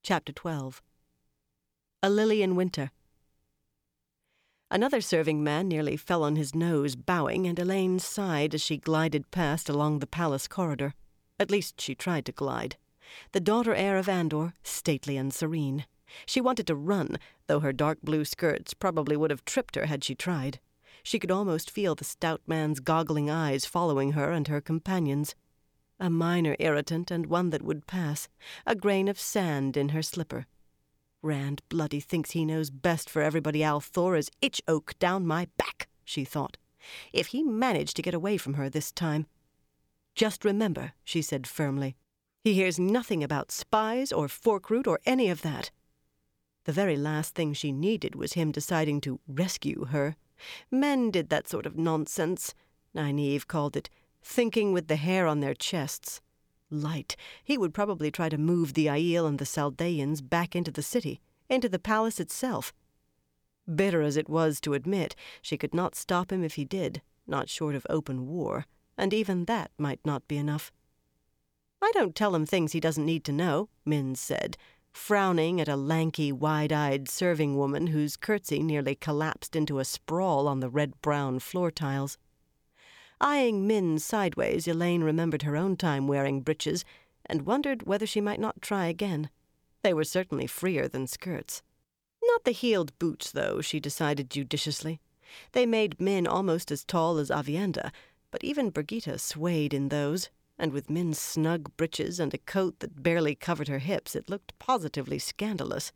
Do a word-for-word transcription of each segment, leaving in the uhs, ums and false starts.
Chapter twelve. A Lily in Winter. Another serving man nearly fell on his nose, bowing, and Elaine sighed as she glided past along the palace corridor. At least she tried to glide. The daughter heir of Andor, stately and serene. She wanted to run, though her dark blue skirts probably would have tripped her had she tried. She could almost feel the stout man's goggling eyes following her and her companions. A minor irritant and one that would pass, a grain of sand in her slipper. Rand bloody thinks he knows best for everybody althor is itch oak down my back, she thought. If he managed to get away from her this time. Just remember, she said firmly, he hears nothing about spies or forkroot or any of that. The very last thing she needed was him deciding to rescue her. Men did that sort of nonsense. Nynaeve called it thinking with the hair on their chests. Light. He would probably try to move the Aiel and the Saldaeans back into the city, into the palace itself. Bitter as it was to admit, she could not stop him if he did, not short of open war, and even that might not be enough. I don't tell him things he doesn't need to know, Min said, frowning at a lanky, wide-eyed serving woman whose curtsy nearly collapsed into a sprawl on the red-brown floor tiles. Eyeing Min sideways, Elaine remembered her own time wearing breeches and wondered whether she might not try again. They were certainly freer than skirts. Not the heeled boots, though, she decided judiciously. They made Min almost as tall as Aviendha, but even Birgitte swayed in those, and with Min's snug breeches and a coat that barely covered her hips, it looked positively scandalous.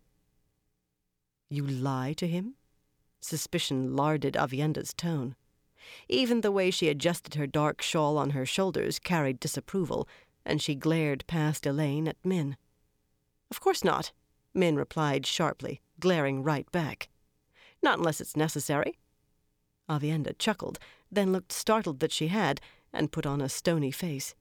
You lie to him? Suspicion larded Aviendha's tone. Even the way she adjusted her dark shawl on her shoulders carried disapproval, and she glared past Elaine at Min. Of course not, Min replied sharply, glaring right back. Not unless it's necessary. Aviendha chuckled, then looked startled that she had, and put on a stony face.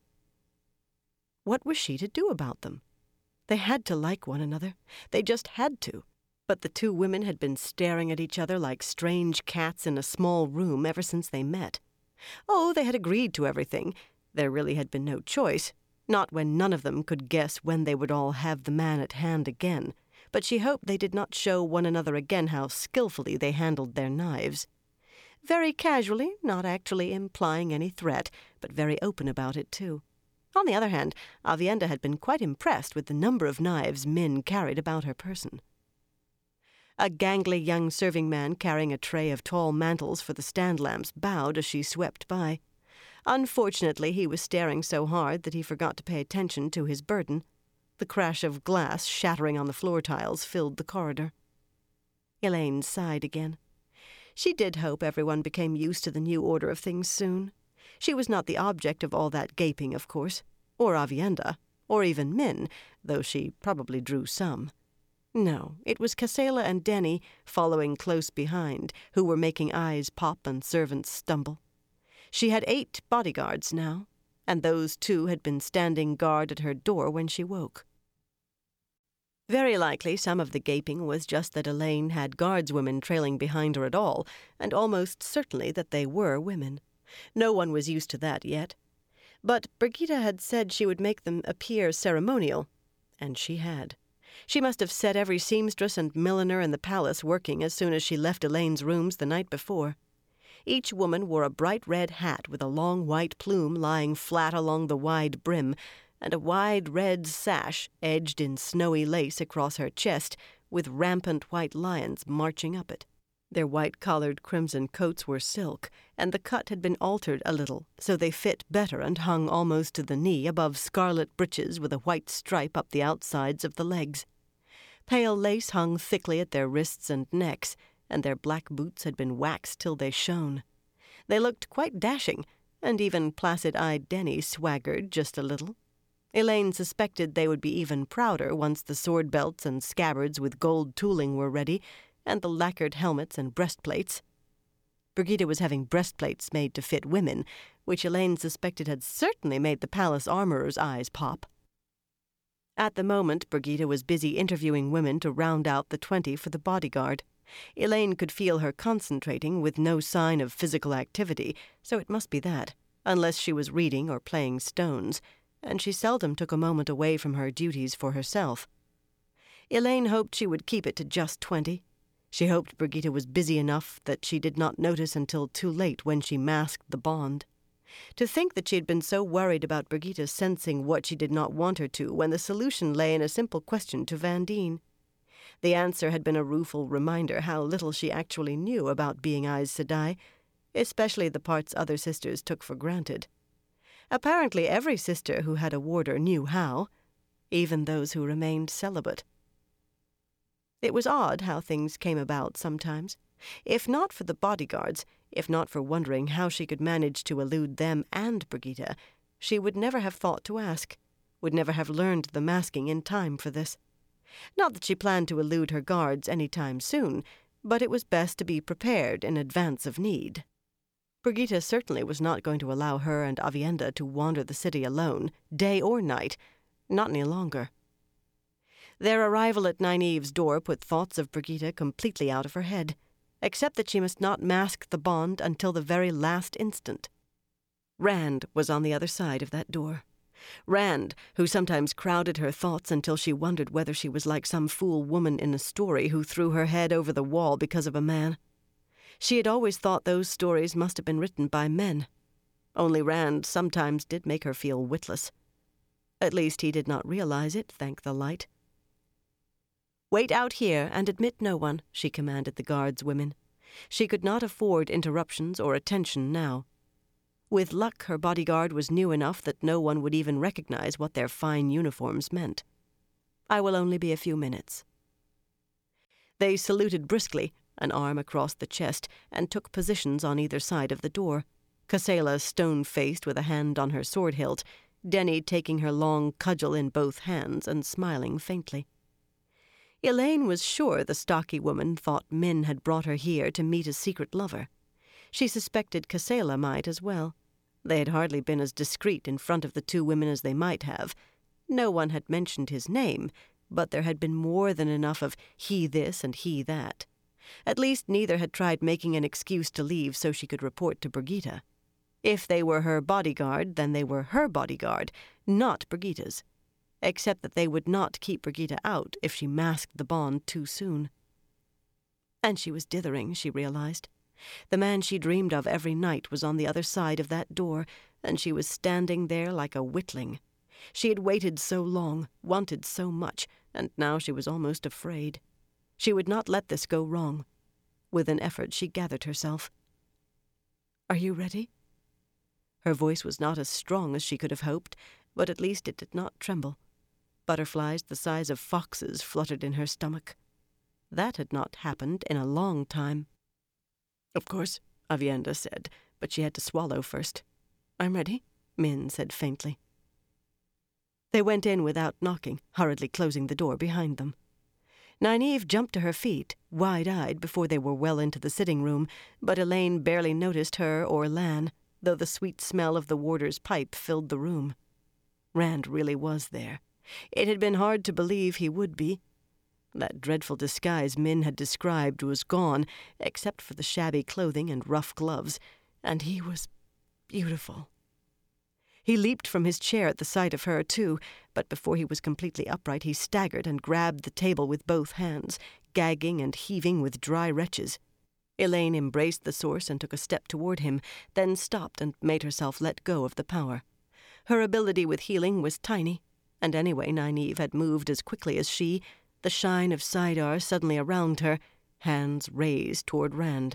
What was she to do about them? They had to like one another. They just had to. But the two women had been staring at each other like strange cats in a small room ever since they met. Oh, they had agreed to everything. There really had been no choice, not when none of them could guess when they would all have the man at hand again. But she hoped they did not show one another again how skillfully they handled their knives. Very casually, not actually implying any threat, but very open about it, too. On the other hand, Aviendha had been quite impressed with the number of knives Min carried about her person. A gangly young serving man carrying a tray of tall mantles for the stand lamps bowed as she swept by. Unfortunately, he was staring so hard that he forgot to pay attention to his burden. The crash of glass shattering on the floor tiles filled the corridor. Elaine sighed again. She did hope everyone became used to the new order of things soon. She was not the object of all that gaping, of course, or Aviendha, or even Min, though she probably drew some. No, it was Kassala and Denny, following close behind, who were making eyes pop and servants stumble. She had eight bodyguards now, and those two had been standing guard at her door when she woke. Very likely some of the gaping was just that Elaine had guardswomen trailing behind her at all, and almost certainly that they were women. No one was used to that yet. But Birgitte had said she would make them appear ceremonial, and she had. She must have set every seamstress and milliner in the palace working as soon as she left Elaine's rooms the night before. Each woman wore a bright red hat with a long white plume lying flat along the wide brim, and a wide red sash edged in snowy lace across her chest with rampant white lions marching up it. Their white-collared crimson coats were silk, and the cut had been altered a little, so they fit better and hung almost to the knee above scarlet breeches with a white stripe up the outsides of the legs. Pale lace hung thickly at their wrists and necks, and their black boots had been waxed till they shone. They looked quite dashing, and even placid-eyed Denny swaggered just a little. Elaine suspected they would be even prouder once the sword belts and scabbards with gold tooling were ready, and the lacquered helmets and breastplates. Birgitte was having breastplates made to fit women, which Elaine suspected had certainly made the palace armorer's eyes pop. At the moment, Birgitte was busy interviewing women to round out the twenty for the bodyguard. Elaine could feel her concentrating with no sign of physical activity, so it must be that, unless she was reading or playing stones, and she seldom took a moment away from her duties for herself. Elaine hoped she would keep it to just twenty. She hoped Brigitte was busy enough that she did not notice until too late when she masked the bond. To think that she had been so worried about Brigitte sensing what she did not want her to, when the solution lay in a simple question to Vandine. The answer had been a rueful reminder how little she actually knew about being Aes Sedai, especially the parts other sisters took for granted. Apparently every sister who had a warder knew how, even those who remained celibate. It was odd how things came about sometimes. If not for the bodyguards, if not for wondering how she could manage to elude them and Brigitte, she would never have thought to ask, would never have learned the masking in time for this. Not that she planned to elude her guards any time soon, but it was best to be prepared in advance of need. Brigitte certainly was not going to allow her and Aviendha to wander the city alone, day or night, not any longer. Their arrival at Nynaeve's door put thoughts of Brigitte completely out of her head, except that she must not mask the bond until the very last instant. Rand was on the other side of that door. Rand, who sometimes crowded her thoughts until she wondered whether she was like some fool woman in a story who threw her head over the wall because of a man. She had always thought those stories must have been written by men. Only Rand sometimes did make her feel witless. At least he did not realize it, thank the light. "Wait out here and admit no one," she commanded the guards women. She could not afford interruptions or attention now. With luck, her bodyguard was new enough that no one would even recognize what their fine uniforms meant. "I will only be a few minutes." They saluted briskly, an arm across the chest, and took positions on either side of the door, Kassela stone-faced with a hand on her sword hilt, Denny taking her long cudgel in both hands and smiling faintly. Elaine was sure the stocky woman thought Min had brought her here to meet a secret lover. She suspected Kassela might as well. They had hardly been as discreet in front of the two women as they might have. No one had mentioned his name, but there had been more than enough of he this and he that. At least neither had tried making an excuse to leave so she could report to Brigitte. If they were her bodyguard, then they were her bodyguard, not Brigitte's. Except that they would not keep Brigitte out if she masked the bond too soon. And she was dithering, she realized. The man she dreamed of every night was on the other side of that door, and she was standing there like a witling. She had waited so long, wanted so much, and now she was almost afraid. She would not let this go wrong. With an effort, she gathered herself. "Are you ready?" Her voice was not as strong as she could have hoped, but at least it did not tremble. Butterflies the size of foxes fluttered in her stomach. That had not happened in a long time. "Of course," Aviendha said, but she had to swallow first. "I'm ready," Min said faintly. They went in without knocking, hurriedly closing the door behind them. Nynaeve jumped to her feet, wide-eyed, before they were well into the sitting room, but Elaine barely noticed her or Lan, though the sweet smell of the warder's pipe filled the room. Rand really was there. It had been hard to believe he would be. That dreadful disguise Min had described was gone, except for the shabby clothing and rough gloves, and he was beautiful. He leaped from his chair at the sight of her, too, but before he was completely upright he staggered and grabbed the table with both hands, gagging and heaving with dry retches. Elaine embraced the source and took a step toward him, then stopped and made herself let go of the power. Her ability with healing was tiny, and anyway Nynaeve had moved as quickly as she, the shine of Saidar suddenly around her, hands raised toward Rand.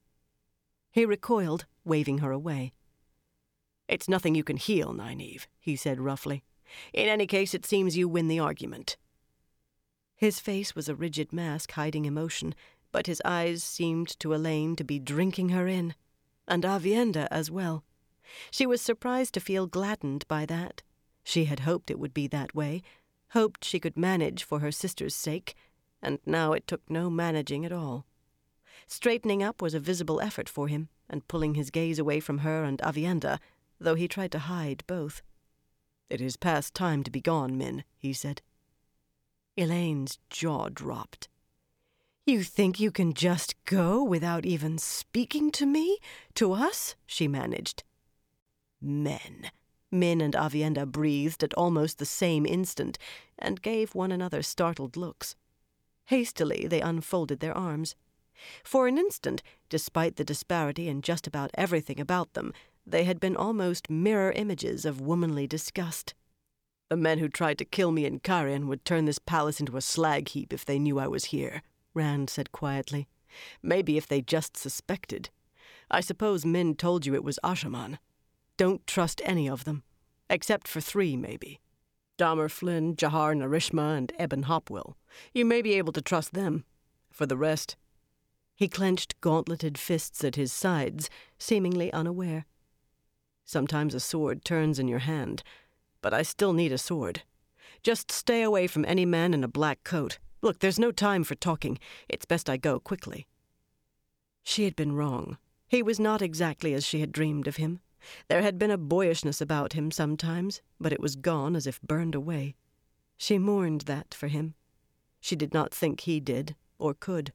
He recoiled, waving her away. "It's nothing you can heal, Nynaeve," he said roughly. "In any case, it seems you win the argument." His face was a rigid mask hiding emotion, but his eyes seemed to Elaine to be drinking her in, and Aviendha as well. She was surprised to feel gladdened by that. She had hoped it would be that way, hoped she could manage for her sister's sake, and now it took no managing at all. Straightening up was a visible effort for him, and pulling his gaze away from her and Aviendha, though he tried to hide both. "It is past time to be gone, Min," he said. Elaine's jaw dropped. "You think you can just go without even speaking to me? To us?" she managed. "Men." Min and Aviendha breathed at almost the same instant, and gave one another startled looks. Hastily they unfolded their arms. For an instant, despite the disparity in just about everything about them, they had been almost mirror images of womanly disgust. "The men who tried to kill me in Cairn would turn this palace into a slag heap if they knew I was here," Rand said quietly. "Maybe if they just suspected. I suppose Min told you it was Ashaman. Don't trust any of them. Except for three, maybe. Dahmer Flynn, Jahar Narishma, and Eben Hopwell. You may be able to trust them. For the rest..." He clenched gauntleted fists at his sides, seemingly unaware. "Sometimes a sword turns in your hand, but I still need a sword. Just stay away from any man in a black coat. Look, there's no time for talking. It's best I go quickly." She had been wrong. He was not exactly as she had dreamed of him. There had been a boyishness about him sometimes, but it was gone as if burned away. She mourned that for him. She did not think he did, or could.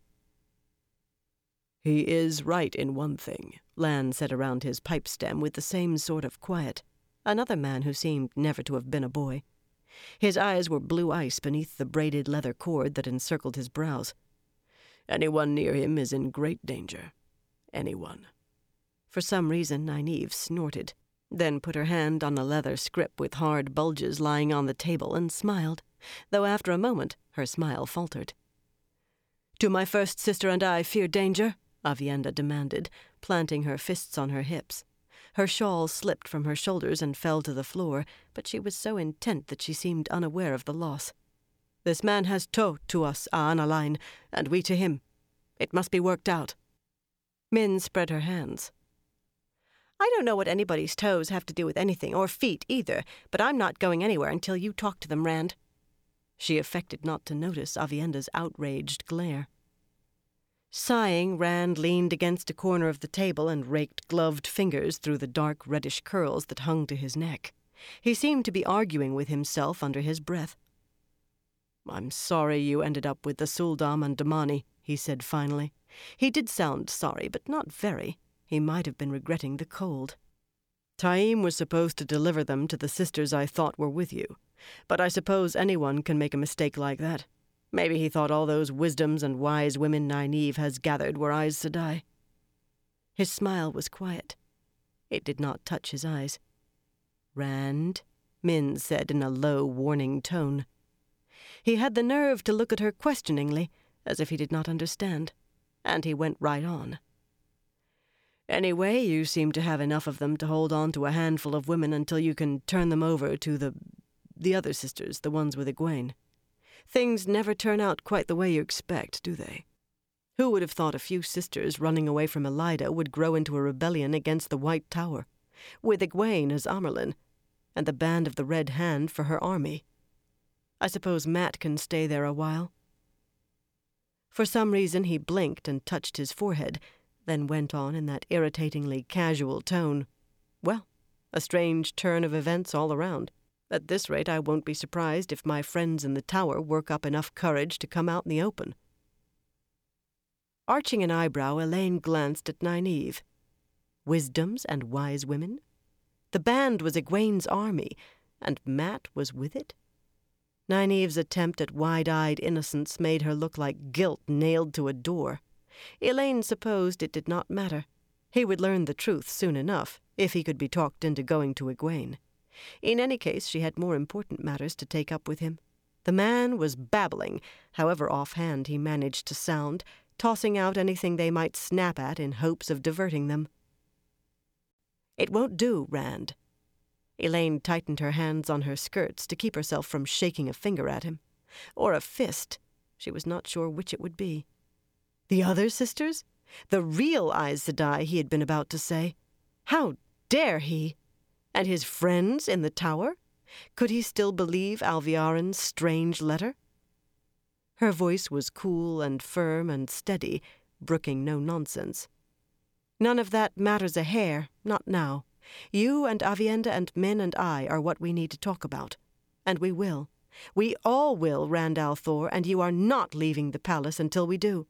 "He is right in one thing," Lan said around his pipe stem with the same sort of quiet. Another man who seemed never to have been a boy. His eyes were blue ice beneath the braided leather cord that encircled his brows. "Anyone near him is in great danger. Anyone." For some reason, Nynaeve snorted, then put her hand on a leather scrip with hard bulges lying on the table and smiled, though after a moment her smile faltered. "Do my first sister and I fear danger?" Aviendha demanded, planting her fists on her hips. Her shawl slipped from her shoulders and fell to the floor, but she was so intent that she seemed unaware of the loss. "This man has toh to us, Aan Alain, and we to him. It must be worked out." Min spread her hands. "I don't know what anybody's toes have to do with anything, or feet either, but I'm not going anywhere until you talk to them, Rand." She affected not to notice Aviendha's outraged glare. Sighing, Rand leaned against a corner of the table and raked gloved fingers through the dark reddish curls that hung to his neck. He seemed to be arguing with himself under his breath. "I'm sorry you ended up with the Suldam and Damani," he said finally. He did sound sorry, but not very. He might have been regretting the cold. "Taim was supposed to deliver them to the sisters I thought were with you, but I suppose anyone can make a mistake like that. Maybe he thought all those wisdoms and wise women Nynaeve has gathered were Aes Sedai." His smile was quiet. It did not touch his eyes. "Rand," Min said in a low, warning tone. He had the nerve to look at her questioningly, as if he did not understand, and he went right on. "Anyway, you seem to have enough of them to hold on to a handful of women until you can turn them over to the... the other sisters, the ones with Egwene. Things never turn out quite the way you expect, do they? Who would have thought a few sisters running away from Elaida would grow into a rebellion against the White Tower, with Egwene as Amyrlin, and the Band of the Red Hand for her army? I suppose Mat can stay there a while." For some reason he blinked and touched his forehead, then went on in that irritatingly casual tone. "Well, a strange turn of events all around. At this rate, I won't be surprised if my friends in the tower work up enough courage to come out in the open." Arching an eyebrow, Elaine glanced at Nynaeve. Wisdoms and wise women? The band was Egwene's army, and Mat was with it? Nynaeve's attempt at wide-eyed innocence made her look like guilt nailed to a door. Elaine supposed it did not matter. He would learn the truth soon enough, if he could be talked into going to Egwene. In any case, she had more important matters to take up with him. The man was babbling, however offhand he managed to sound, tossing out anything they might snap at in hopes of diverting them. "It won't do, Rand." Elaine tightened her hands on her skirts to keep herself from shaking a finger at him. Or a fist. She was not sure which it would be. The other sisters? The real Aes Sedai, he had been about to say. How dare he? And his friends in the tower? Could he still believe Alviarin's strange letter? Her voice was cool and firm and steady, brooking no nonsense. "None of that matters a hair, not now. You and Aviendha and Min and I are what we need to talk about. And we will. We all will, Rand al'Thor, and you are not leaving the palace until we do."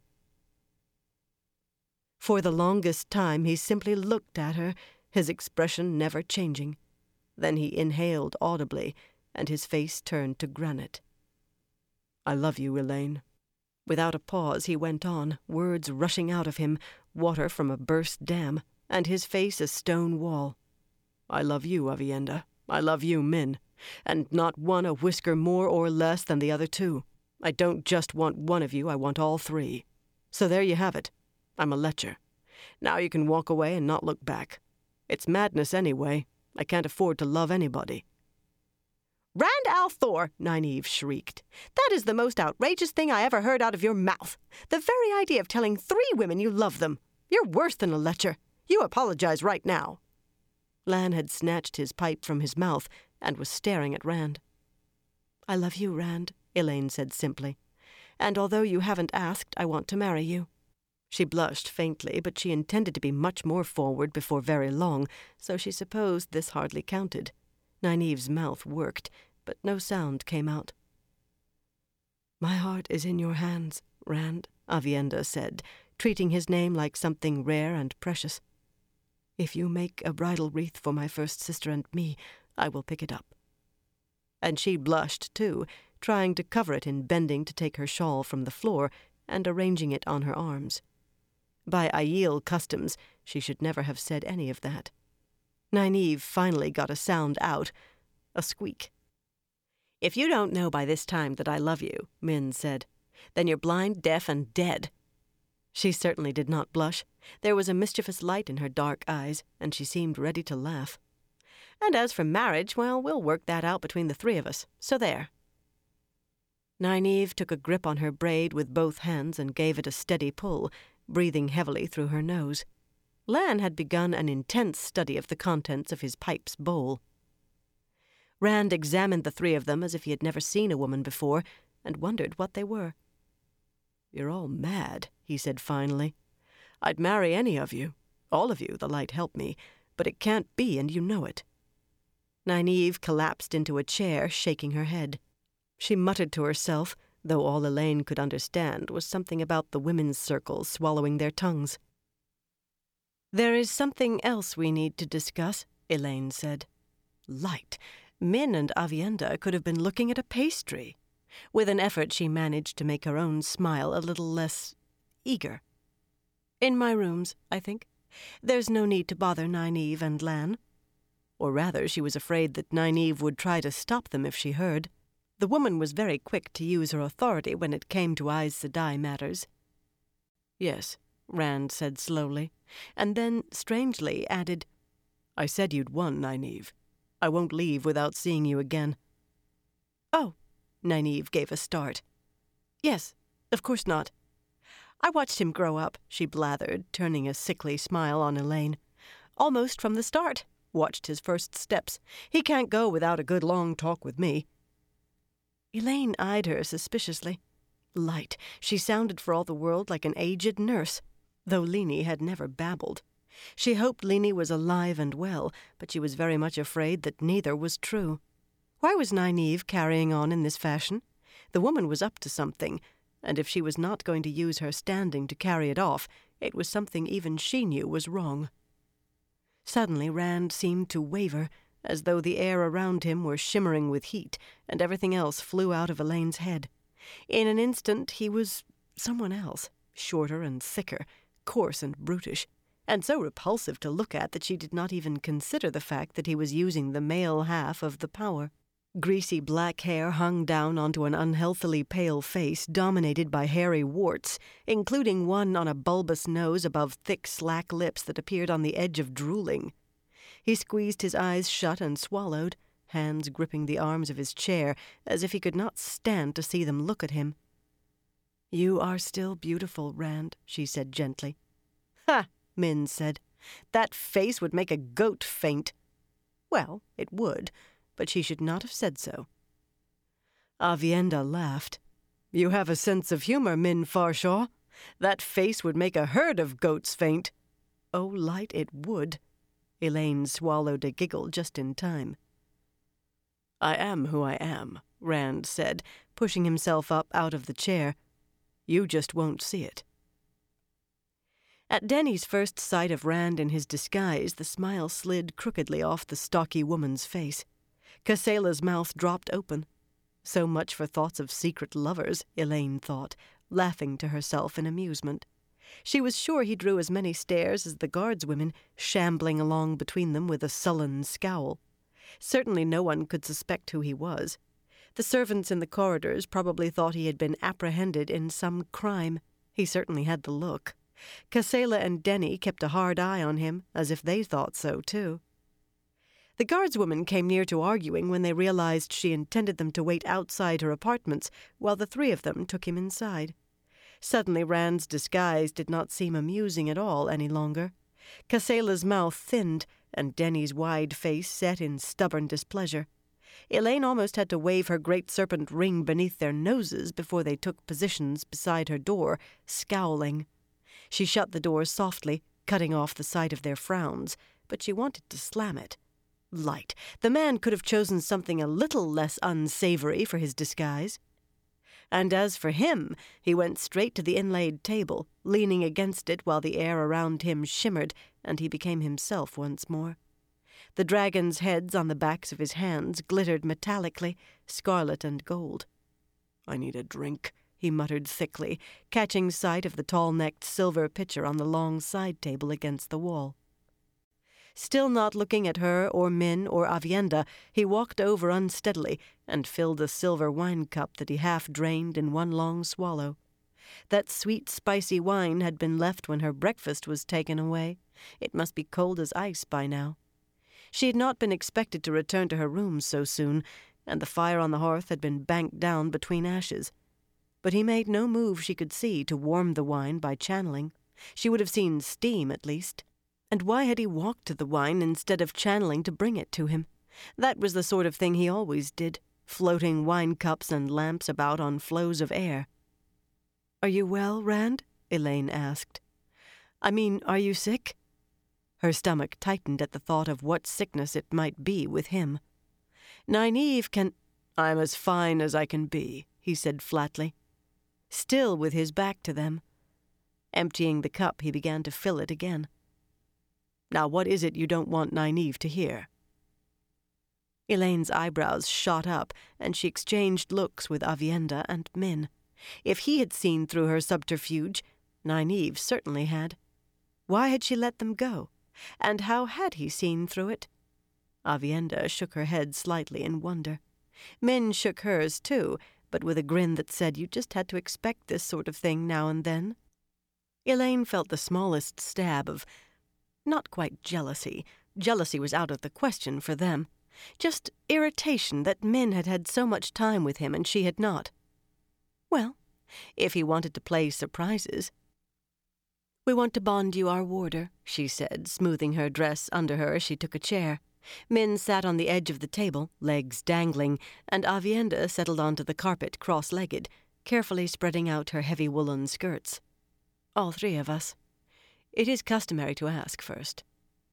For the longest time he simply looked at her, his expression never changing. Then he inhaled audibly, and his face turned to granite. "I love you, Elaine." Without a pause he went on, words rushing out of him, water from a burst dam, and his face a stone wall. "I love you, Aviendha. I love you, Min. And not one a whisker more or less than the other two. I don't just want one of you, I want all three. So there you have it. I'm a lecher. Now you can walk away and not look back. It's madness anyway. I can't afford to love anybody." "Rand al'Thor!" Nynaeve shrieked. "That is the most outrageous thing I ever heard out of your mouth. The very idea of telling three women you love them. You're worse than a lecher. You apologize right now." Lan had snatched his pipe from his mouth and was staring at Rand. "I love you, Rand," Elaine said simply. "And although you haven't asked, I want to marry you." She blushed faintly, but she intended to be much more forward before very long, so she supposed this hardly counted. Nynaeve's mouth worked, but no sound came out. "My heart is in your hands, Rand," Aviendha said, treating his name like something rare and precious. "If you make a bridal wreath for my first sister and me, I will pick it up." And she blushed, too, trying to cover it in bending to take her shawl from the floor and arranging it on her arms. By Aiel customs, she should never have said any of that. Nynaeve finally got a sound out, a squeak. "If you don't know by this time that I love you," Min said, "then you're blind, deaf, and dead." She certainly did not blush. There was a mischievous light in her dark eyes, and she seemed ready to laugh. "And as for marriage, well, we'll work that out between the three of us. So there." Nynaeve took a grip on her braid with both hands and gave it a steady pull, breathing heavily through her nose. Lan had begun an intense study of the contents of his pipe's bowl. Rand examined the three of them as if he had never seen a woman before, and wondered what they were. "You're all mad," he said finally. "I'd marry any of you, all of you, the light help me, but it can't be, and you know it." Nynaeve collapsed into a chair, shaking her head. She muttered to herself, though all Elaine could understand was something about the women's circles swallowing their tongues. "There is something else we need to discuss," Elaine said. Light! Min and Aviendha could have been looking at a pastry. With an effort she managed to make her own smile a little less eager. "In my rooms, I think. There's no need to bother Nynaeve and Lan." Or rather, she was afraid that Nynaeve would try to stop them if she heard. The woman was very quick to use her authority when it came to Aes Sedai matters. "Yes," Rand said slowly, and then, strangely, added, "I said you'd won, Nynaeve. I won't leave without seeing you again." "Oh," Nynaeve gave a start. "Yes, of course not. I watched him grow up," she blathered, turning a sickly smile on Elaine. "Almost from the start. Watched his first steps. He can't go without a good long talk with me." Elaine eyed her suspiciously. Light, she sounded for all the world like an aged nurse, though Lini had never babbled. She hoped Lini was alive and well, but she was very much afraid that neither was true. Why was Nynaeve carrying on in this fashion? The woman was up to something, and if she was not going to use her standing to carry it off, it was something even she knew was wrong. Suddenly Rand seemed to waver, as though the air around him were shimmering with heat, and everything else flew out of Elaine's head. In an instant he was someone else, shorter and thicker, coarse and brutish, and so repulsive to look at that she did not even consider the fact that he was using the male half of the power. Greasy black hair hung down onto an unhealthily pale face dominated by hairy warts, including one on a bulbous nose above thick slack lips that appeared on the edge of drooling. He squeezed his eyes shut and swallowed, hands gripping the arms of his chair, as if he could not stand to see them look at him. "You are still beautiful, Rand," she said gently. "Ha!" Min said. "That face would make a goat faint." Well, it would, but she should not have said so. Aviendha laughed. "You have a sense of humor, Min Farshaw. That face would make a herd of goats faint." Oh, Light, it would. Elaine swallowed a giggle just in time. "I am who I am," Rand said, pushing himself up out of the chair. "You just won't see it." At Denny's first sight of Rand in his disguise, the smile slid crookedly off the stocky woman's face. Casela's mouth dropped open. So much for thoughts of secret lovers, Elaine thought. laughing to herself in amusement. She was sure he drew as many stares as the guardswomen, shambling along between them with a sullen scowl. Certainly no one could suspect who he was. The servants in the corridors probably thought he had been apprehended in some crime. He certainly had the look. Casella and Denny kept a hard eye on him, as if they thought so, too. The guardswoman came near to arguing when they realized she intended them to wait outside her apartments while the three of them took him inside. Suddenly Rand's disguise did not seem amusing at all any longer. Casella's mouth thinned, and Denny's wide face set in stubborn displeasure. Elaine almost had to wave her great serpent ring beneath their noses before they took positions beside her door, scowling. She shut the door softly, cutting off the sight of their frowns, but she wanted to slam it. Light. The man could have chosen something a little less unsavory for his disguise. And as for him, he went straight to the inlaid table, leaning against it while the air around him shimmered, and he became himself once more. The dragons' heads on the backs of his hands glittered metallically, scarlet and gold. "I need a drink," he muttered thickly, catching sight of the tall-necked silver pitcher on the long side table against the wall. Still not looking at her or Min or Avienda, he walked over unsteadily and filled a silver wine cup that he half-drained in one long swallow. That sweet, spicy wine had been left when her breakfast was taken away. It must be cold as ice by now. She had not been expected to return to her room so soon, and the fire on the hearth had been banked down between ashes. But he made no move she could see to warm the wine by channeling. She would have seen steam, at least. And why had he walked to the wine instead of channeling to bring it to him? That was the sort of thing he always did, floating wine cups and lamps about on flows of air. "Are you well, Rand?" Elaine asked. "I mean, are you sick?" Her stomach tightened at the thought of what sickness it might be with him. "Nynaeve can—" "I'm as fine as I can be," he said flatly, still with his back to them. Emptying the cup, he began to fill it again. "Now what is it you don't want Nynaeve to hear?" Elaine's eyebrows shot up, and she exchanged looks with Avienda and Min. If he had seen through her subterfuge, Nynaeve certainly had. Why had she let them go? And how had he seen through it? Avienda shook her head slightly in wonder. Min shook hers, too, but with a grin that said you just had to expect this sort of thing now and then. Elaine felt the smallest stab of, not quite jealousy. Jealousy was out of the question for them. Just irritation that Min had had so much time with him and she had not. Well, if he wanted to play surprises. "We want to bond you our warder," she said, smoothing her dress under her as she took a chair. Min sat on the edge of the table, legs dangling, and Avienda settled onto the carpet cross-legged, carefully spreading out her heavy woolen skirts. "All three of us. It is customary to ask first."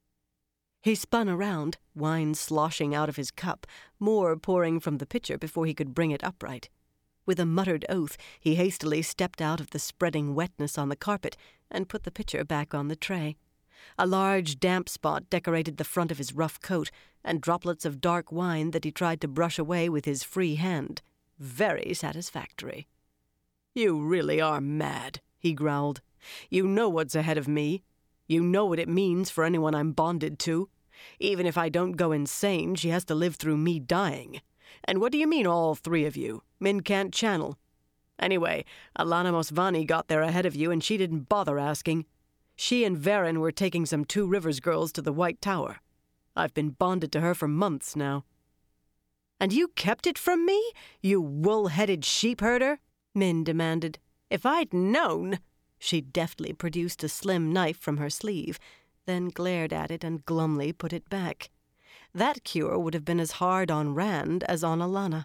He spun around, wine sloshing out of his cup, more pouring from the pitcher before he could bring it upright. With a muttered oath, he hastily stepped out of the spreading wetness on the carpet and put the pitcher back on the tray. A large damp spot decorated the front of his rough coat, and droplets of dark wine that he tried to brush away with his free hand. Very satisfactory. "You really are mad," he growled. "You know what's ahead of me. You know what it means for anyone I'm bonded to. Even if I don't go insane, she has to live through me dying. And what do you mean, all three of you? Min can't channel. Anyway, Alana Mosvani got there ahead of you, and she didn't bother asking. She and Varen were taking some Two Rivers girls to the White Tower. I've been bonded to her for months now." "And you kept it from me, you wool-headed sheep-herder?" Min demanded. "If I'd known—" She deftly produced a slim knife from her sleeve, then glared at it and glumly put it back. That cure would have been as hard on Rand as on Alana.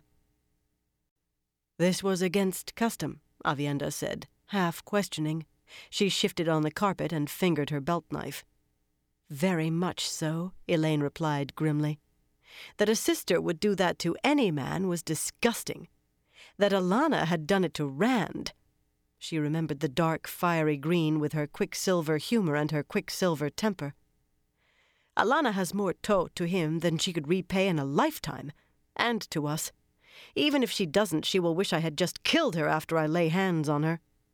"This was against custom," Avienda said, half questioning. She shifted on the carpet and fingered her belt knife. "Very much so," Elaine replied grimly. That a sister would do that to any man was disgusting. That Alana had done it to Rand. She remembered the dark, fiery green with her quicksilver humor and her quicksilver temper. "Alana has more tort to him than she could repay in a lifetime, and to us. Even if she doesn't, she will wish I had just killed her after I lay hands on her.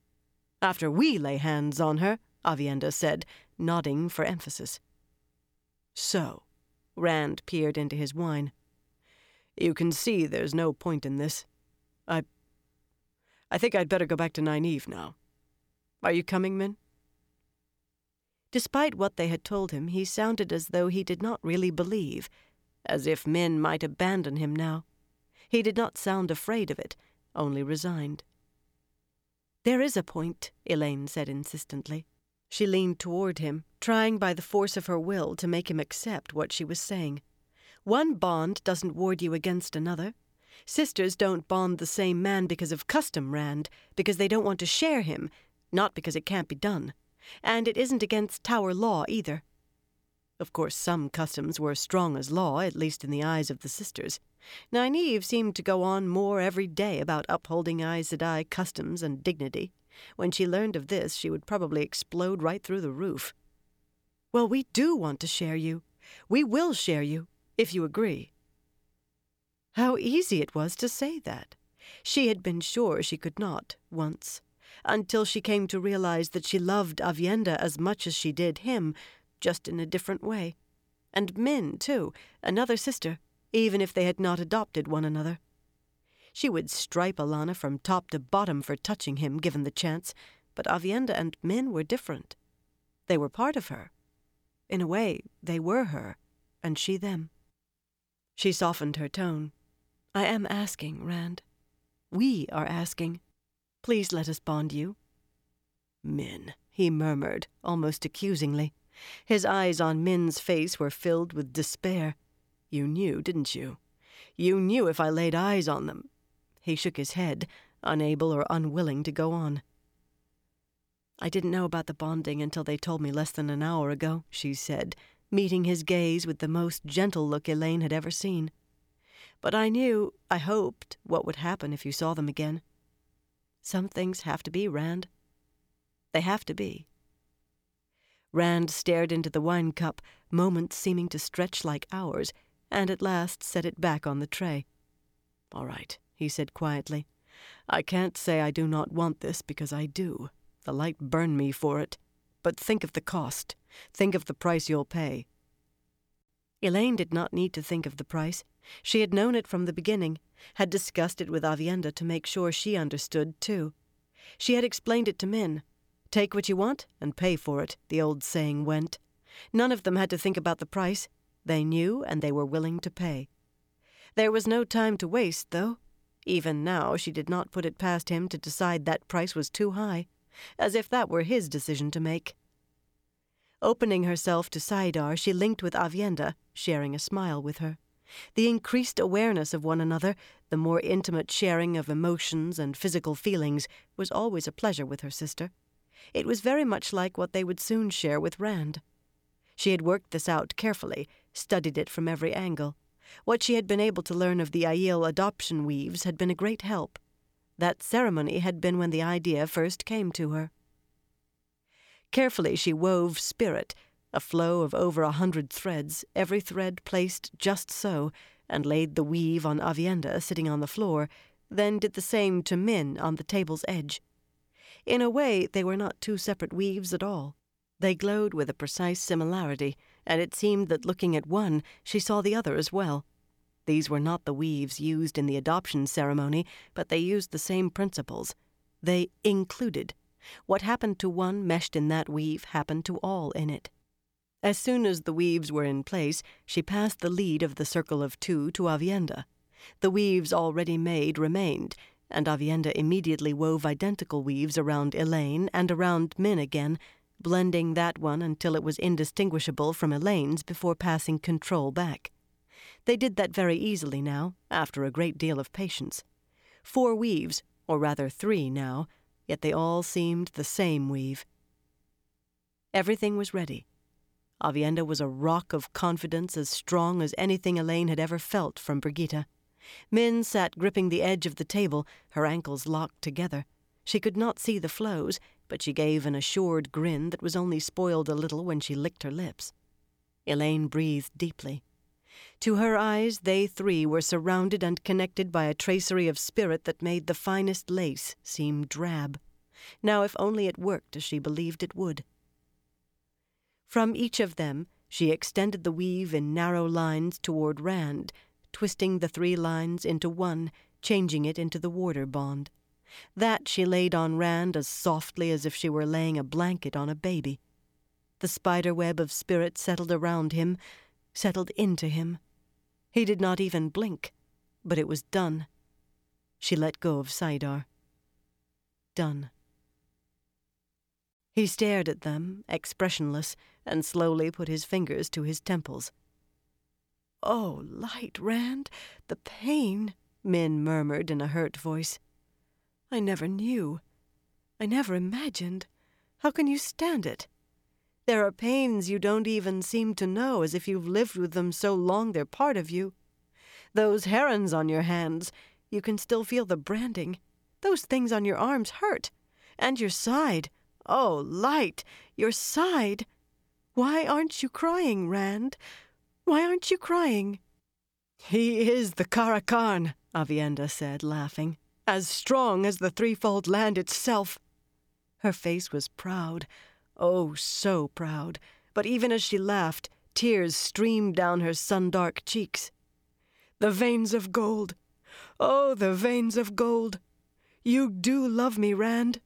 After we lay hands on her, Aviendha said, nodding for emphasis. So, Rand peered into his wine. You can see there's no point in this. I... I think I'd better go back to Nynaeve now. Are you coming, Min? Despite what they had told him, he sounded as though he did not really believe, as if Min might abandon him now. He did not sound afraid of it, only resigned. There is a point, Elaine said insistently. She leaned toward him, trying by the force of her will to make him accept what she was saying. One bond doesn't ward you against another. Sisters don't bond the same man because of custom, Rand, because they don't want to share him, not because it can't be done. And it isn't against Tower law either. Of course, some customs were strong as law, at least in the eyes of the sisters. Nynaeve seemed to go on more every day about upholding Aes Sedai customs and dignity. When she learned of this, she would probably explode right through the roof. Well, we do want to share you. We will share you, if you agree. How easy it was to say that. She had been sure she could not, once, until she came to realize that she loved Aviendha as much as she did him, just in a different way. And Min, too, another sister, even if they had not adopted one another. She would stripe Alanna from top to bottom for touching him, given the chance, but Aviendha and Min were different. They were part of her. In a way, they were her, and she them. She softened her tone. I am asking, Rand. We are asking. Please let us bond you. Min, he murmured, almost accusingly. His eyes on Min's face were filled with despair. You knew, didn't you? You knew if I laid eyes on them. He shook his head, unable or unwilling to go on. I didn't know about the bonding until they told me less than an hour ago, she said, meeting his gaze with the most gentle look Elaine had ever seen. But I knew, I hoped, what would happen if you saw them again. Some things have to be, Rand. They have to be. Rand stared into the wine cup, moments seeming to stretch like hours, and at last set it back on the tray. All right, he said quietly. I can't say I do not want this, because I do. The light burned me for it. But think of the cost. Think of the price you'll pay. Elaine did not need to think of the price. She had known it from the beginning, had discussed it with Aviendha to make sure she understood, too. She had explained it to Min. Take what you want and pay for it, the old saying went. None of them had to think about the price. They knew, and they were willing to pay. There was no time to waste, though. Even now, she did not put it past him to decide that price was too high, as if that were his decision to make. Opening herself to Saidar, she linked with Aviendha, sharing a smile with her. The increased awareness of one another, the more intimate sharing of emotions and physical feelings, was always a pleasure with her sister. It was very much like what they would soon share with Rand. She had worked this out carefully, studied it from every angle. What she had been able to learn of the Aiel adoption weaves had been a great help. That ceremony had been when the idea first came to her. Carefully she wove spirit, a flow of over a hundred threads, every thread placed just so, and laid the weave on Aviendha sitting on the floor, then did the same to Min on the table's edge. In a way, they were not two separate weaves at all. They glowed with a precise similarity, and it seemed that looking at one, she saw the other as well. These were not the weaves used in the adoption ceremony, but they used the same principles. They included. What happened to one meshed in that weave happened to all in it. As soon as the weaves were in place, she passed the lead of the circle of two to Aviendha. The weaves already made remained, and Aviendha immediately wove identical weaves around Elaine and around Min again, blending that one until it was indistinguishable from Elaine's before passing control back. They did that very easily now, after a great deal of patience. Four weaves, or rather three now, yet they all seemed the same weave. Everything was ready. Aviendha was a rock of confidence as strong as anything Elaine had ever felt from Birgitte. Min sat gripping the edge of the table, her ankles locked together. She could not see the flows, but she gave an assured grin that was only spoiled a little when she licked her lips. Elaine breathed deeply. To her eyes, they three were surrounded and connected by a tracery of spirit that made the finest lace seem drab. Now if only it worked as she believed it would. From each of them, she extended the weave in narrow lines toward Rand, twisting the three lines into one, changing it into the warder bond. That she laid on Rand as softly as if she were laying a blanket on a baby. The spider web of spirit settled around him, settled into him. He did not even blink, but it was done. She let go of Saidar. Done. He stared at them, expressionless, and slowly put his fingers to his temples. "Oh, light, Rand, the pain," Min murmured in a hurt voice. "I never knew. I never imagined. How can you stand it? There are pains you don't even seem to know, as if you've lived with them so long they're part of you. Those herons on your hands, you can still feel the branding. Those things on your arms hurt. And your side. Oh, light, your side. Why aren't you crying, Rand? Why aren't you crying?" "He is the Karakarn," Aviendha said, laughing, "as strong as the threefold land itself." Her face was proud, oh, so proud, but even as she laughed, tears streamed down her sun-dark cheeks. "The veins of gold, oh, the veins of gold. You do love me, Rand."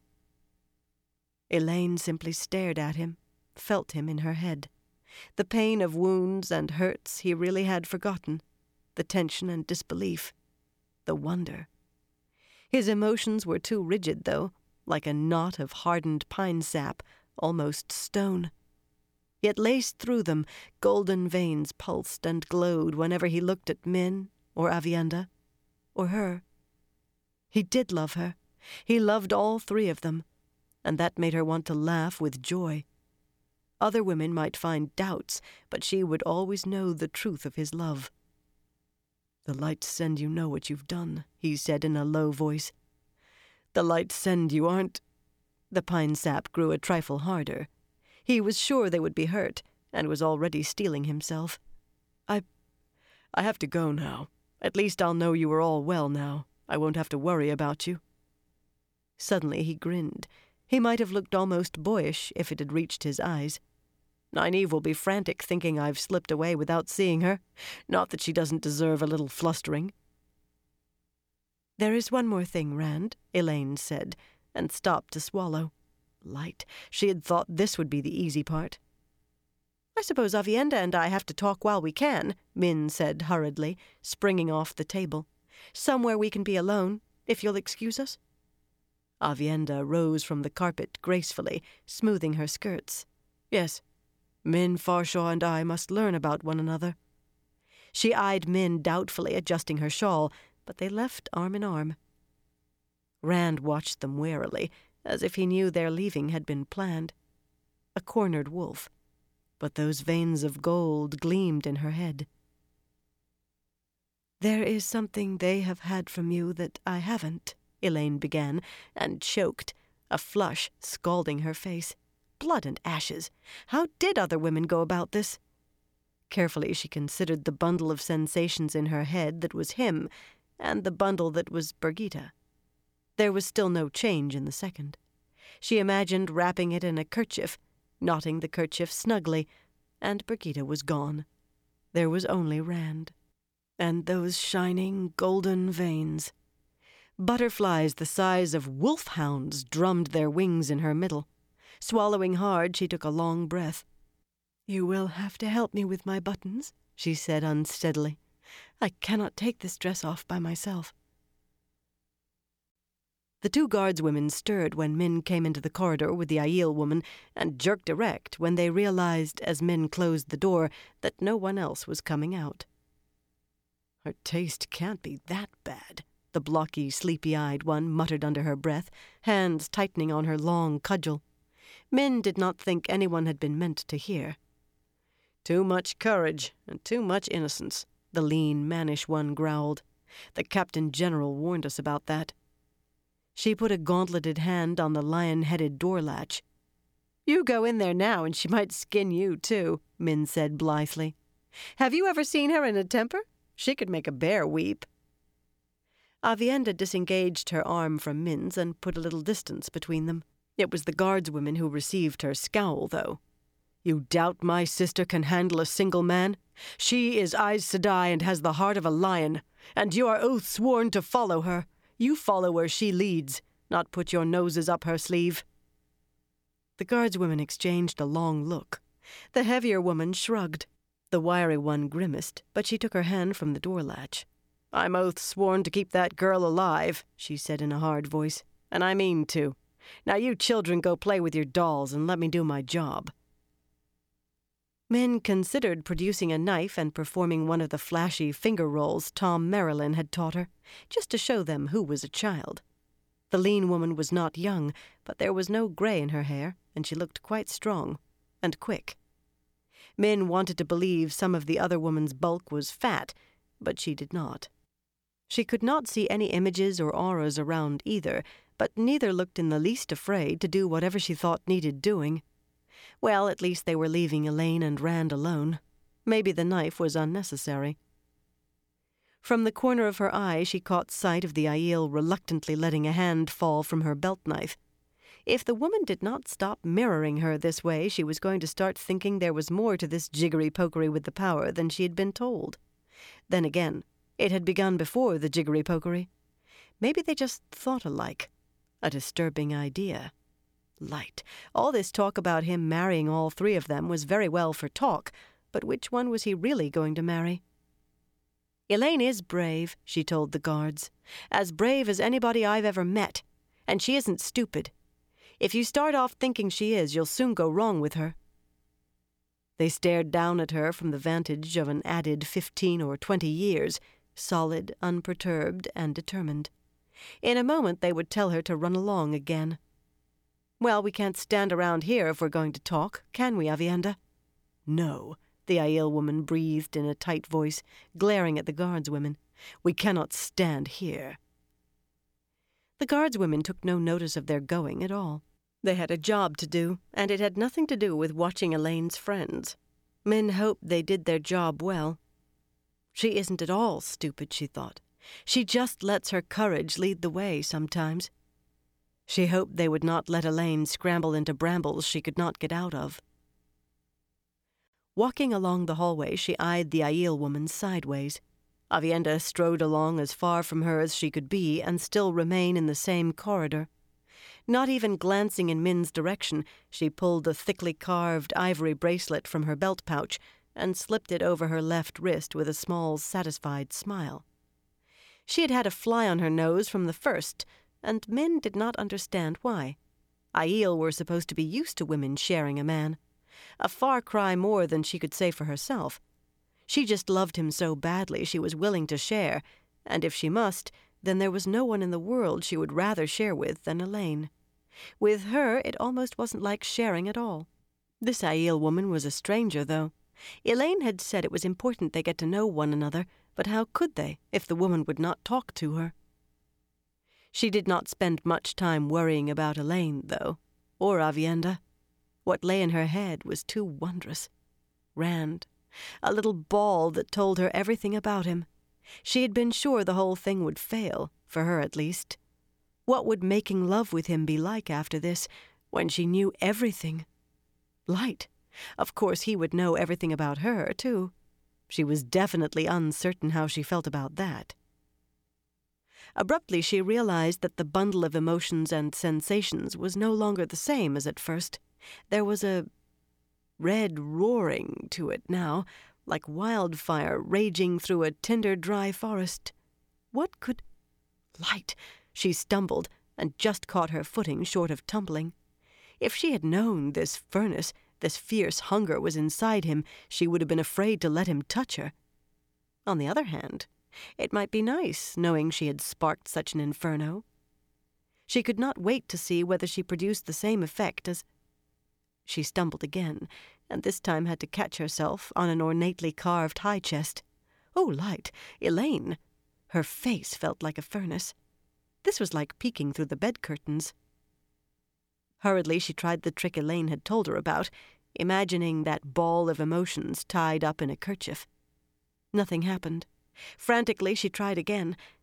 Elaine simply stared at him, felt him in her head. The pain of wounds and hurts he really had forgotten, the tension and disbelief, the wonder. His emotions were too rigid, though, like a knot of hardened pine sap, almost stone. Yet laced through them, golden veins pulsed and glowed whenever he looked at Min, or Aviendha, or her. He did love her. He loved all three of them, and that made her want to laugh with joy. Other women might find doubts, but she would always know the truth of his love. "The lights send you know what you've done," he said in a low voice. "The lights send you aren't—" The pine sap grew a trifle harder. He was sure they would be hurt, and was already steeling himself. I... I have to go now. At least I'll know you are all well now. I won't have to worry about you." Suddenly he grinned. He might have looked almost boyish if it had reached his eyes. "Nynaeve will be frantic thinking I've slipped away without seeing her. Not that she doesn't deserve a little flustering." "There is one more thing, Rand," Elaine said, and stopped to swallow. Light. She had thought this would be the easy part. "I suppose Aviendha and I have to talk while we can," Min said hurriedly, springing off the table. "Somewhere we can be alone, if you'll excuse us." Aviendha rose from the carpet gracefully, smoothing her skirts. "Yes, Min Farshaw and I must learn about one another." She eyed Min doubtfully, adjusting her shawl, but they left arm in arm. Rand watched them warily, as if he knew their leaving had been planned. A cornered wolf, but those veins of gold gleamed in her head. "There is something they have had from you that I haven't," Elaine began, and choked, a flush scalding her face. Blood and ashes! How did other women go about this? Carefully she considered the bundle of sensations in her head that was him, and the bundle that was Birgitta. There was still no change in the second. She imagined wrapping it in a kerchief, knotting the kerchief snugly, and Birgitta was gone. There was only Rand. And those shining golden veins. Butterflies the size of wolfhounds drummed their wings in her middle. Swallowing hard, she took a long breath. "You will have to help me with my buttons," she said unsteadily. "I cannot take this dress off by myself." The two guardswomen stirred when Min came into the corridor with the Aiel woman, and jerked erect when they realized, as Min closed the door, that no one else was coming out. "Her taste can't be that bad," the blocky, sleepy-eyed one muttered under her breath, hands tightening on her long cudgel. Min did not think anyone had been meant to hear. "Too much courage and too much innocence," the lean, mannish one growled. "The Captain General warned us about that." She put a gauntleted hand on the lion-headed door latch. "You go in there now and she might skin you, too," Min said blithely. "Have you ever seen her in a temper? She could make a bear weep." Aviendha disengaged her arm from Min's and put a little distance between them. It was the guardswoman who received her scowl, though. "You doubt my sister can handle a single man? She is Aes Sedai and has the heart of a lion, and you are oath sworn to follow her. You follow where she leads, not put your noses up her sleeve." The guardswomen exchanged a long look. The heavier woman shrugged. The wiry one grimaced, but she took her hand from the door latch. "I'm oath sworn to keep that girl alive," she said in a hard voice, "and I mean to. Now you children go play with your dolls and let me do my job." Min considered producing a knife and performing one of the flashy finger rolls Tom Merrilin had taught her, just to show them who was a child. The lean woman was not young, but there was no gray in her hair, and she looked quite strong and quick. Min wanted to believe some of the other woman's bulk was fat, but she did not. She could not see any images or auras around either, but neither looked in the least afraid to do whatever she thought needed doing. Well, at least they were leaving Elaine and Rand alone. Maybe the knife was unnecessary. From the corner of her eye she caught sight of the Aiel reluctantly letting a hand fall from her belt knife. If the woman did not stop mirroring her this way, she was going to start thinking there was more to this jiggery-pokery with the power than she had been told. Then again, it had begun before the jiggery-pokery. Maybe they just thought alike. A disturbing idea. Light. All this talk about him marrying all three of them was very well for talk, but which one was he really going to marry? "Elaine is brave," she told the guards. "As brave as anybody I've ever met. And she isn't stupid. If you start off thinking she is, you'll soon go wrong with her." They stared down at her from the vantage of an added fifteen or twenty years, solid, unperturbed, and determined. In a moment they would tell her to run along again. "Well, we can't stand around here if we're going to talk, can we, Aviendha?" "No," the Aiel woman breathed in a tight voice, glaring at the guardswomen. "We cannot stand here." The guardswomen took no notice of their going at all. They had a job to do, and it had nothing to do with watching Elaine's friends. Min hoped they did their job well. She isn't at all stupid, she thought. She just lets her courage lead the way sometimes. She hoped they would not let Elaine scramble into brambles she could not get out of. Walking along the hallway, she eyed the Aiel woman sideways. Aviendha strode along as far from her as she could be and still remain in the same corridor. Not even glancing in Min's direction, she pulled a thickly carved ivory bracelet from her belt pouch and slipped it over her left wrist with a small, satisfied smile. She had had a fly on her nose from the first, and Min did not understand why. Aiel were supposed to be used to women sharing a man. A far cry more than she could say for herself. She just loved him so badly she was willing to share, and if she must, then there was no one in the world she would rather share with than Elaine. With her, it almost wasn't like sharing at all. This Aiel woman was a stranger, though. Elaine had said it was important they get to know one another, but how could they if the woman would not talk to her? She did not spend much time worrying about Elaine, though, or Aviendha. What lay in her head was too wondrous. Rand, a little ball that told her everything about him. She had been sure the whole thing would fail, for her at least. What would making love with him be like after this, when she knew everything? Light. Of course he would know everything about her, too. She was definitely uncertain how she felt about that. Abruptly she realized that the bundle of emotions and sensations was no longer the same as at first. There was a red roaring to it now, like wildfire raging through a tinder dry forest. What could... Light! She stumbled, and just caught her footing short of tumbling. If she had known this furnace, this fierce hunger was inside him, she would have been afraid to let him touch her. On the other hand, it might be nice, knowing she had sparked such an inferno. She could not wait to see whether she produced the same effect as... She stumbled again, and this time had to catch herself on an ornately carved high chest. Oh, Light! Elaine! Her face felt like a furnace. This was like peeking through the bed curtains. Hurriedly she tried the trick Elaine had told her about, imagining that ball of emotions tied up in a kerchief. Nothing happened. Frantically she tried again,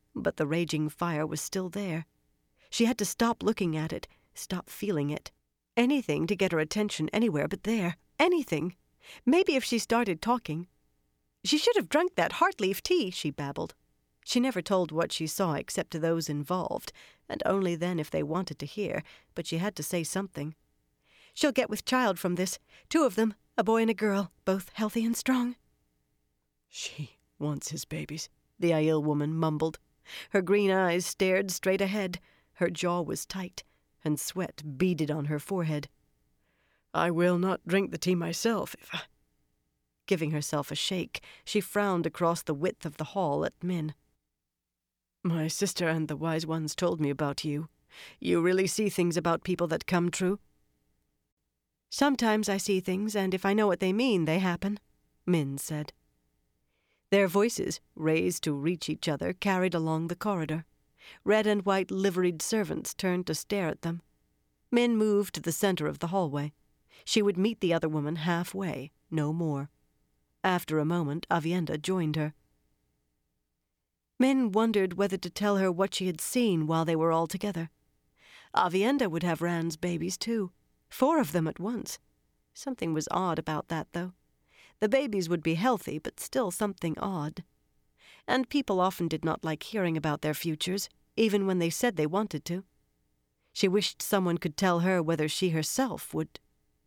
but the raging fire was still there. She had to stop looking at it, stop feeling it. Anything to get her attention anywhere but there. Anything. Maybe if she started talking. She should have drunk that heartleaf tea, she babbled. She never told what she saw except to those involved, and only then if they wanted to hear, but she had to say something. She'll get with child from this. Two of them, a boy and a girl, both healthy and strong. She wants his babies, the Aiel woman mumbled. Her green eyes stared straight ahead. Her jaw was tight, and sweat beaded on her forehead. I will not drink the tea myself if I... Giving herself a shake, she frowned across the width of the hall at Min. My sister and the wise ones told me about you. You really see things about people that come true? Sometimes I see things, and if I know what they mean, they happen, Min said. Their voices, raised to reach each other, carried along the corridor. Red and white liveried servants turned to stare at them. Min moved to the center of the hallway. She would meet the other woman halfway, no more. After a moment, Aviendha joined her. Min wondered whether to tell her what she had seen while they were all together. Aviendha would have Rand's babies, too. Four of them at once. Something was odd about that, though. The babies would be healthy, but still something odd. And people often did not like hearing about their futures, even when they said they wanted to. She wished someone could tell her whether she herself would.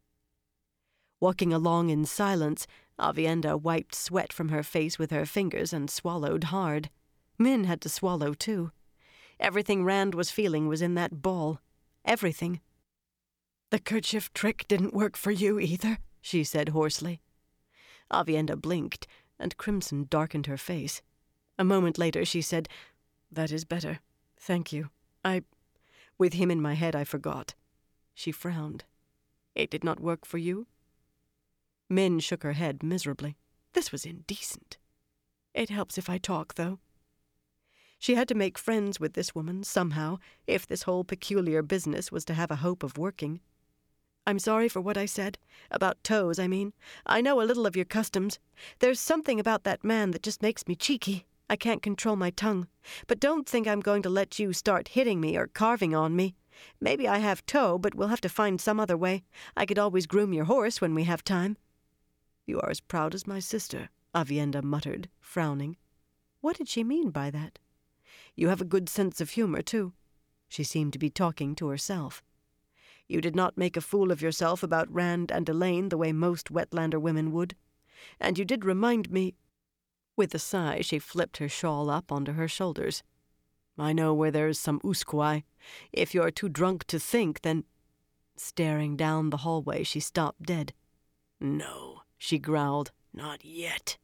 Walking along in silence, Aviendha wiped sweat from her face with her fingers and swallowed hard. Min had to swallow, too. Everything Rand was feeling was in that ball. Everything. The kerchief trick didn't work for you either, she said hoarsely. Aviendha blinked, and crimson darkened her face. A moment later she said, That is better. Thank you. I... With him in my head, I forgot. She frowned. It did not work for you? Min shook her head miserably. This was indecent. It helps if I talk, though. She had to make friends with this woman, somehow, if this whole peculiar business was to have a hope of working. I'm sorry for what I said. About toes, I mean. I know a little of your customs. There's something about that man that just makes me cheeky. I can't control my tongue. But don't think I'm going to let you start hitting me or carving on me. Maybe I have toe, but we'll have to find some other way. I could always groom your horse when we have time. You are as proud as my sister, Aviendha muttered, frowning. What did she mean by that? You have a good sense of humor, too. She seemed to be talking to herself. You did not make a fool of yourself about Rand and Elaine the way most Wetlander women would. And you did remind me... With a sigh, she flipped her shawl up onto her shoulders. I know where there is some usquai. If you are too drunk to think, then... Staring down the hallway, she stopped dead. No, she growled, not yet.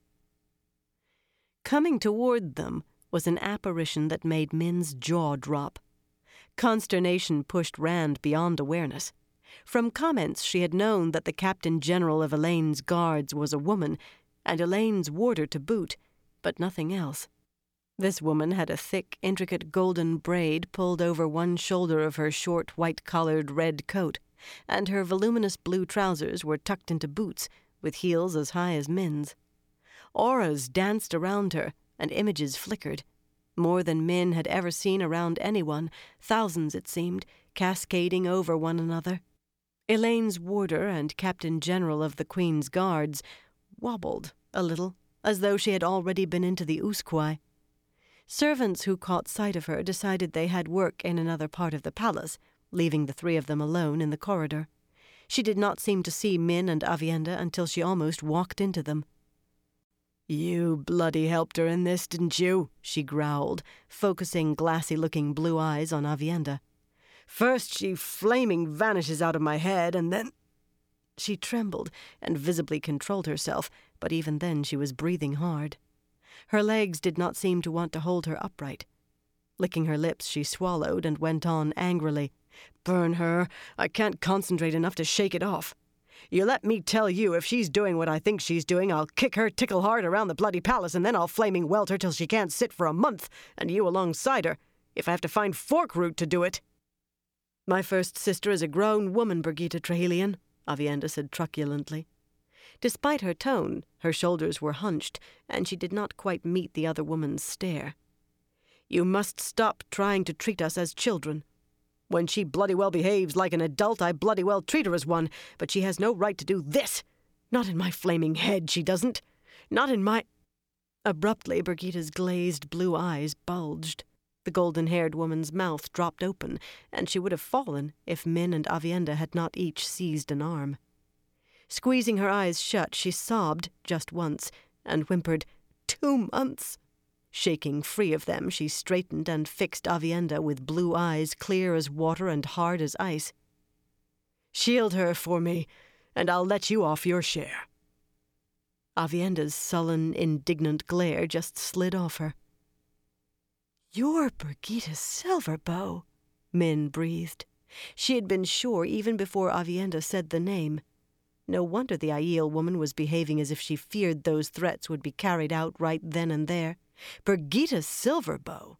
Coming toward them was an apparition that made Min's jaw drop. Consternation pushed Rand beyond awareness. From comments she had known that the Captain General of Elaine's guards was a woman, and Elaine's warder to boot, but nothing else. This woman had a thick, intricate golden braid pulled over one shoulder of her short, white-collared red coat, and her voluminous blue trousers were tucked into boots, with heels as high as Min's. Auras danced around her, and images flickered. More than Min had ever seen around anyone, thousands, it seemed, cascading over one another. Elaine's warder and Captain General of the Queen's Guards wobbled a little, as though she had already been into the usquai. Servants who caught sight of her decided they had work in another part of the palace, leaving the three of them alone in the corridor. She did not seem to see Min and Aviendha until she almost walked into them. You bloody helped her in this, didn't you? She growled, focusing glassy-looking blue eyes on Aviendha. First she flaming vanishes out of my head, and then... She trembled and visibly controlled herself, but even then she was breathing hard. Her legs did not seem to want to hold her upright. Licking her lips, she swallowed and went on angrily. Burn her. I can't concentrate enough to shake it off. You let me tell you, if she's doing what I think she's doing, I'll kick her tickle hard around the bloody palace, and then I'll flaming welt her till she can't sit for a month, and you alongside her, if I have to find Forkroot to do it. My first sister is a grown woman, Birgitte Trehilian, Aviendha said truculently. Despite her tone, her shoulders were hunched, and she did not quite meet the other woman's stare. You must stop trying to treat us as children. When she bloody well behaves like an adult, I bloody well treat her as one, but she has no right to do this. Not in my flaming head, she doesn't. Not in my—" Abruptly, Brigitta's glazed blue eyes bulged. The golden-haired woman's mouth dropped open, and she would have fallen if Min and Aviendha had not each seized an arm. Squeezing her eyes shut, she sobbed just once and whimpered, "Two months." Shaking free of them, she straightened and fixed Aviendha with blue eyes clear as water and hard as ice. "Shield her for me, and I'll let you off your share." Aviendha's sullen, indignant glare just slid off her. "You're Brigitta Silverbow," Min breathed. She had been sure even before Aviendha said the name. No wonder the Aiel woman was behaving as if she feared those threats would be carried out right then and there. Brigitta Silverbow.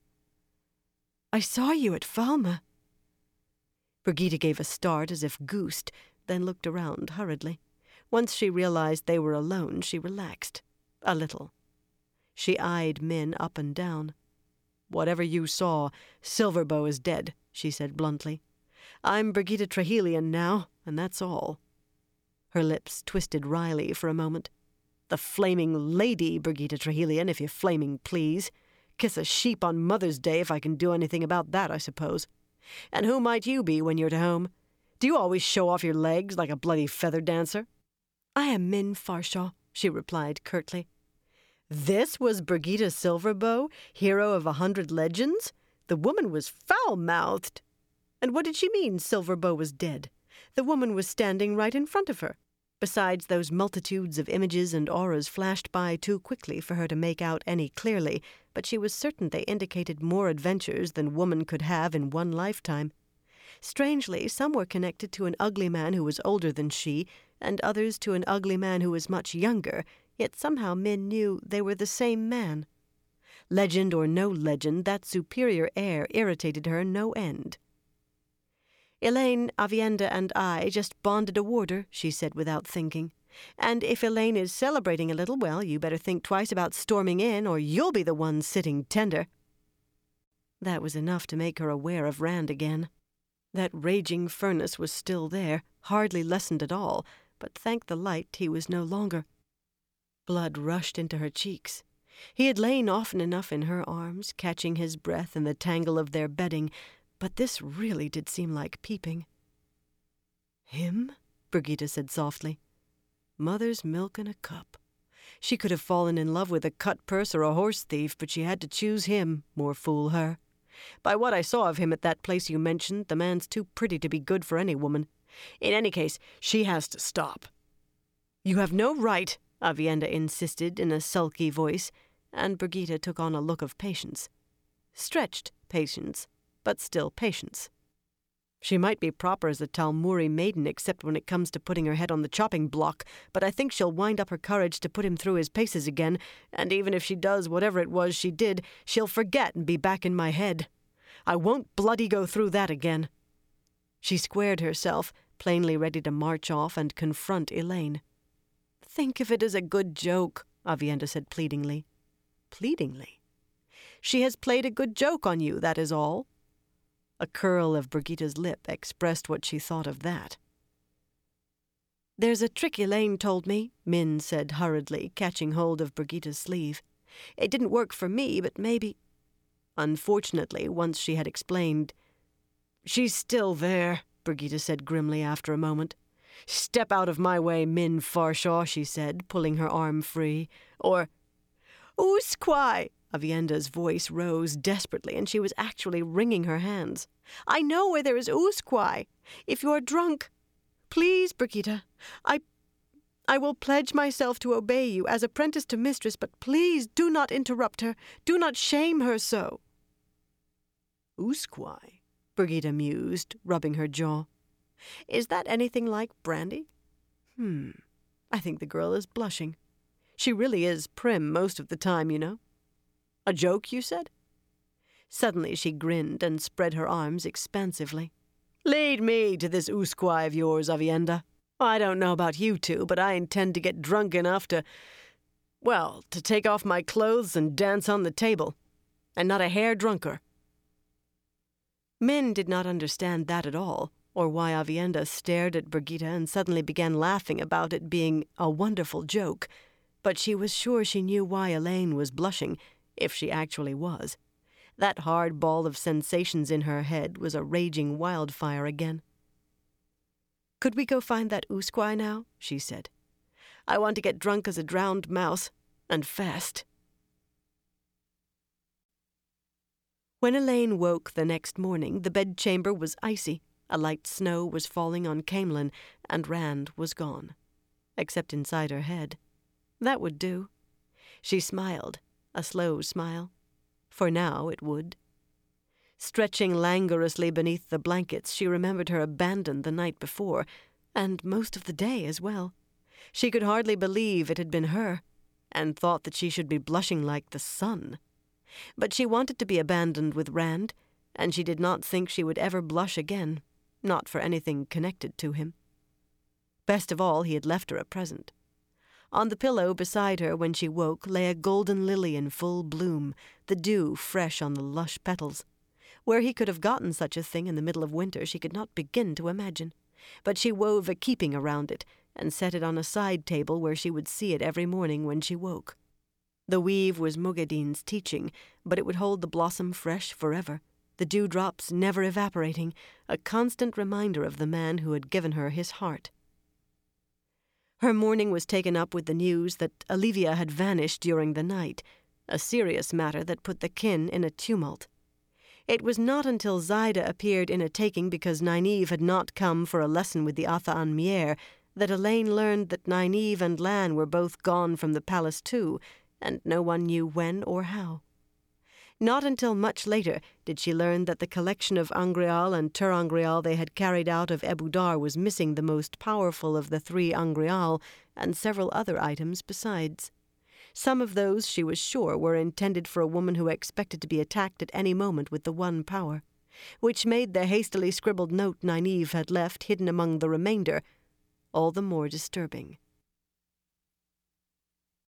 "I saw you at Falma." Brigitta gave a start as if goosed, then looked around hurriedly. Once she realized they were alone, she relaxed. A little. She eyed Min up and down. "Whatever you saw, Silverbow is dead," she said bluntly. "I'm Brigitta Trahelian now, and that's all." Her lips twisted wryly for a moment. "The flaming lady Brigitta Trahelian, if you flaming please. Kiss a sheep on Mother's Day if I can do anything about that, I suppose. And who might you be when you're at home? Do you always show off your legs like a bloody feather dancer?" "I am Min Farshaw," she replied curtly. This was Brigitta Silverbow, hero of a hundred legends? The woman was foul-mouthed. And what did she mean Silverbow was dead? The woman was standing right in front of her. Besides, those multitudes of images and auras flashed by too quickly for her to make out any clearly, but she was certain they indicated more adventures than woman could have in one lifetime. Strangely, some were connected to an ugly man who was older than she, and others to an ugly man who was much younger, yet somehow Min knew they were the same man. Legend or no legend, that superior air irritated her no end. "Elaine, Aviendha, and I just bonded a warder," she said without thinking. "And if Elaine is celebrating a little, well, you better think twice about storming in, or you'll be the one sitting tender." That was enough to make her aware of Rand again. That raging furnace was still there, hardly lessened at all, but thank the light he was no longer. Blood rushed into her cheeks. He had lain often enough in her arms, catching his breath in the tangle of their bedding, but this really did seem like peeping. "Him?" Brigitta said softly. "Mother's milk in a cup." She could have fallen in love with a cut-purse or a horse-thief, but she had to choose him, more fool her. By what I saw of him at that place you mentioned, the man's too pretty to be good for any woman. In any case, she has to stop. "You have no right," Aviendha insisted in a sulky voice, and Brigitta took on a look of patience. Stretched patience, but still patience. She might be proper as a Talmuri maiden except when it comes to putting her head on the chopping block, but I think she'll wind up her courage to put him through his paces again, and even if she does whatever it was she did, she'll forget and be back in my head. I won't bloody go through that again." She squared herself, plainly ready to march off and confront Elaine. "Think of it as a good joke," Aviendha said pleadingly. Pleadingly? "She has played a good joke on you, that is all." A curl of Brigitta's lip expressed what she thought of that. "There's a trick Elaine told me," Min said hurriedly, catching hold of Brigitta's sleeve. "It didn't work for me, but maybe—" Unfortunately, once she had explained. "She's still there," Brigitta said grimly after a moment. "Step out of my way, Min Farshaw," she said, pulling her arm free. Or, "Usquai!" Aviendha's voice rose desperately, and she was actually wringing her hands. "I know where there is Usquai. If you are drunk, please, Brigitta, I I will pledge myself to obey you as apprentice to mistress, but please do not interrupt her. Do not shame her so." "Usquai," Brigitta mused, rubbing her jaw. "Is that anything like brandy? Hmm, I think the girl is blushing. She really is prim most of the time, you know. A joke, you said?" Suddenly she grinned and spread her arms expansively. "Lead me to this Usquai of yours, Aviendha. I don't know about you two, but I intend to get drunk enough to, well, to take off my clothes and dance on the table. and not a hair drunker." Min did not understand that at all, or why Aviendha stared at Birgitta and suddenly began laughing about it being a wonderful joke, but she was sure she knew why Elaine was blushing, if she actually was. That hard ball of sensations in her head was a raging wildfire again. "Could we go find that Usquai now?" she said. "I want to get drunk as a drowned mouse, and fast." When Elaine woke the next morning, the bedchamber was icy, a light snow was falling on Camelin, and Rand was gone. Except inside her head. That would do. She smiled, a slow smile. For now it would. Stretching languorously beneath the blankets, she remembered her abandon the night before, and most of the day as well. She could hardly believe it had been her, and thought that she should be blushing like the sun. But she wanted to be abandoned with Rand, and she did not think she would ever blush again, not for anything connected to him. Best of all, he had left her a present. On the pillow beside her when she woke lay a golden lily in full bloom, the dew fresh on the lush petals. Where he could have gotten such a thing in the middle of winter she could not begin to imagine, but she wove a keeping around it and set it on a side table where she would see it every morning when she woke. The weave was Mugadin's teaching, but it would hold the blossom fresh forever, the dewdrops never evaporating, a constant reminder of the man who had given her his heart. Her morning was taken up with the news that Olivia had vanished during the night, a serious matter that put the kin in a tumult. It was not until Zaida appeared in a taking because Nynaeve had not come for a lesson with the Atha an Mier that Elaine learned that Nynaeve and Lan were both gone from the palace too, and no one knew when or how. Not until much later did she learn that the collection of Angreal and Terangreal they had carried out of Ebou Dar was missing the most powerful of the three Angreal and several other items besides. Some of those, she was sure, were intended for a woman who expected to be attacked at any moment with the one power, which made the hastily scribbled note Nynaeve had left hidden among the remainder all the more disturbing.